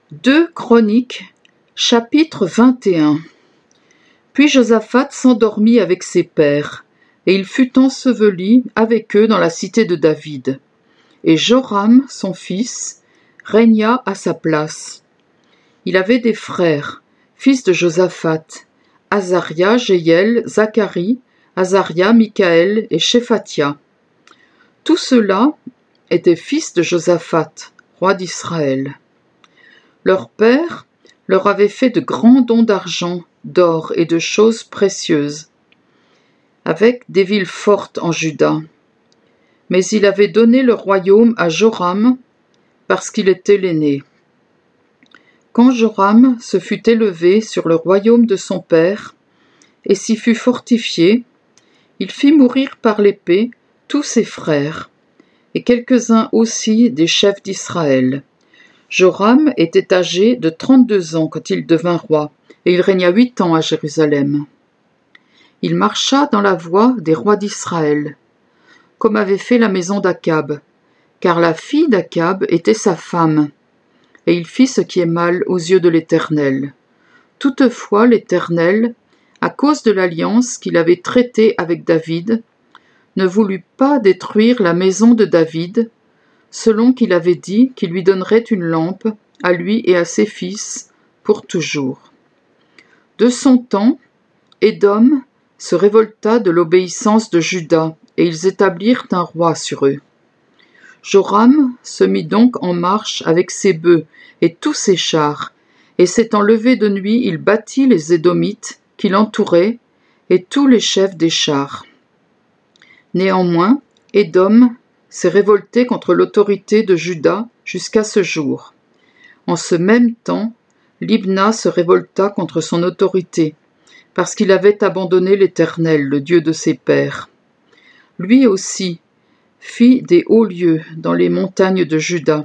2 Chroniques, chapitre 21. Puis Josaphat s'endormit avec ses pères, et il fut enseveli avec eux dans la cité de David. Et Joram, son fils, régna à sa place. Il avait des frères, fils de Josaphat, Azaria, Jéhiel, Zacharie, Azaria, Michaël et Shéphatia. Tous ceux-là étaient fils de Josaphat, roi d'Israël. Leur père leur avait fait de grands dons d'argent, d'or et de choses précieuses, avec des villes fortes en Juda. Mais il avait donné le royaume à Joram, parce qu'il était l'aîné. Quand Joram se fut élevé sur le royaume de son père, et s'y fut fortifié, il fit mourir par l'épée tous ses frères, et quelques-uns aussi des chefs d'Israël. Joram était âgé de 32 ans quand il devint roi, et il régna 8 ans à Jérusalem. Il marcha dans la voie des rois d'Israël, comme avait fait la maison d'Akab, car la fille d'Akab était sa femme, et il fit ce qui est mal aux yeux de l'Éternel. Toutefois l'Éternel, à cause de l'alliance qu'il avait traitée avec David, ne voulut pas détruire la maison de David, selon qu'il avait dit qu'il lui donnerait une lampe, à lui et à ses fils, pour toujours. De son temps, Édom se révolta de l'obéissance de Juda, et ils établirent un roi sur eux. Joram se mit donc en marche avec ses bœufs et tous ses chars, et s'étant levé de nuit, il battit les Édomites qui l'entouraient, et tous les chefs des chars. Néanmoins, Édom s'est révolté contre l'autorité de Juda jusqu'à ce jour. En ce même temps, Libna se révolta contre son autorité, parce qu'il avait abandonné l'Éternel, le Dieu de ses pères. Lui aussi fit des hauts lieux dans les montagnes de Juda.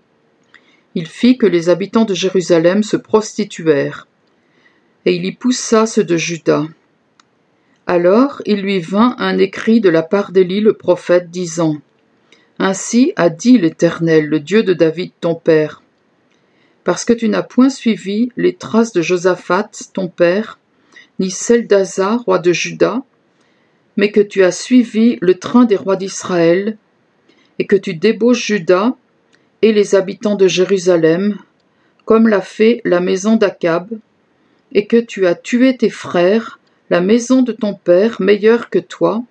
Il fit que les habitants de Jérusalem se prostituèrent, et il y poussa ceux de Juda. Alors il lui vint un écrit de la part d'Élie le prophète, disant : Ainsi a dit l'Éternel, le Dieu de David ton père, parce que tu n'as point suivi les traces de Josaphat ton père, ni celles d'Asa, roi de Juda, mais que tu as suivi le train des rois d'Israël, et que tu débauches Juda et les habitants de Jérusalem, comme l'a fait la maison d'Akab, et que tu as tué tes frères, la maison de ton père, meilleure que toi,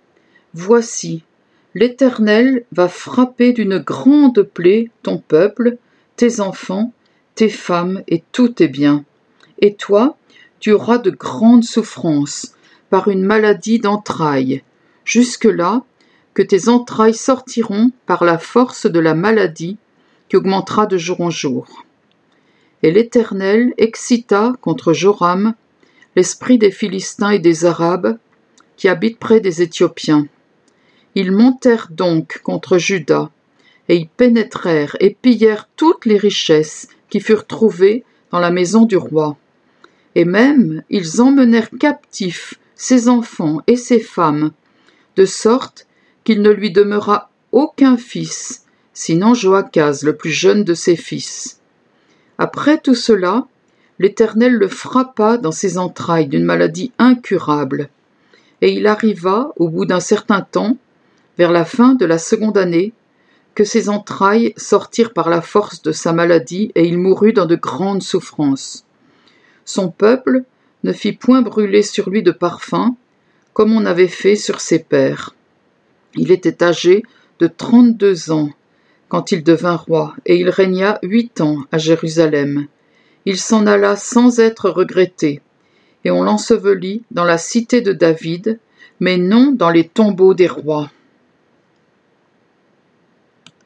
voici, l'Éternel va frapper d'une grande plaie ton peuple, tes enfants, tes femmes et tous tes biens. Et toi, tu auras de grandes souffrances par une maladie d'entrailles, jusque-là que tes entrailles sortiront par la force de la maladie qui augmentera de jour en jour. Et l'Éternel excita contre Joram l'esprit des Philistins et des Arabes qui habitent près des Éthiopiens. Ils montèrent donc contre Juda, et y pénétrèrent et pillèrent toutes les richesses qui furent trouvées dans la maison du roi. Et même ils emmenèrent captifs ses enfants et ses femmes, de sorte qu'il ne lui demeura aucun fils, sinon Joachaz, le plus jeune de ses fils. Après tout cela, l'Éternel le frappa dans ses entrailles d'une maladie incurable. Et il arriva, au bout d'un certain temps, vers la fin de la seconde année, que ses entrailles sortirent par la force de sa maladie, et il mourut dans de grandes souffrances. Son peuple ne fit point brûler sur lui de parfum, comme on avait fait sur ses pères. Il était âgé de 32 ans, quand il devint roi, et il régna 8 ans à Jérusalem. Il s'en alla sans être regretté, et on l'ensevelit dans la cité de David, mais non dans les tombeaux des rois.